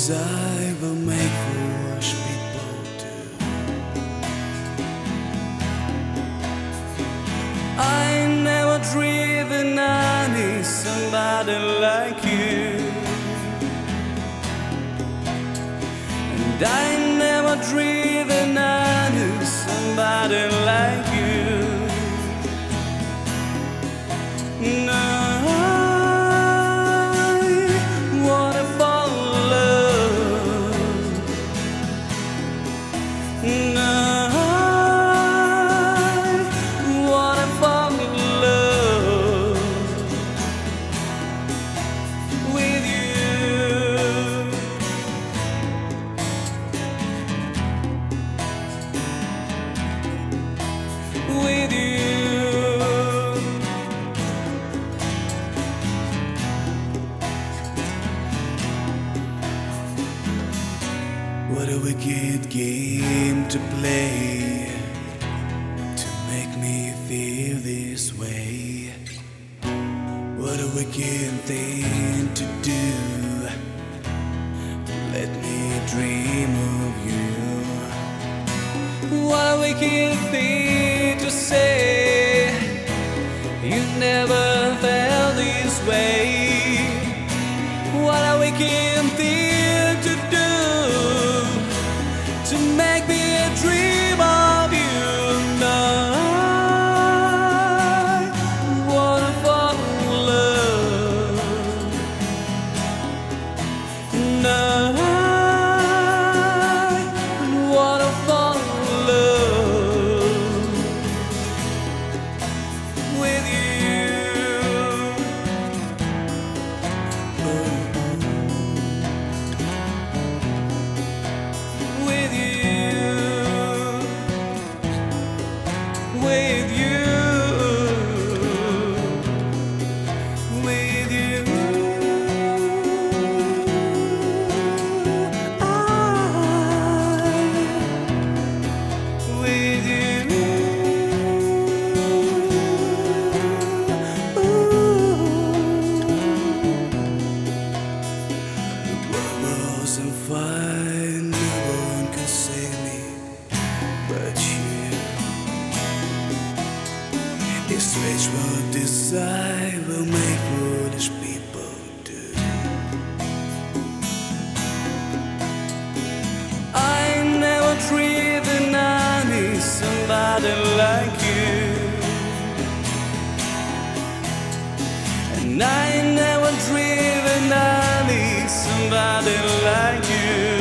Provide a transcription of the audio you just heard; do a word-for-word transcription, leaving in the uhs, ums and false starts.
desire will make foolish people do. I never dreamed I need somebody like you, and I never dreamed I knew somebody like you. No. With you, what a wicked game to play to make me feel this way. What a wicked thing to do. Let me dream of you. What a wicked thing to say. You never felt this way. What a wicked thing to do, to make me dream of you. No, what a fall in love. No, what a fall in love with you. With you, with you, with you, I, with you, ooh. The world wasn't fine, no one could save me but you. It's strange what desire will make foolish people do. I never dreamed I need somebody like you, and I never dreamed I need somebody like you.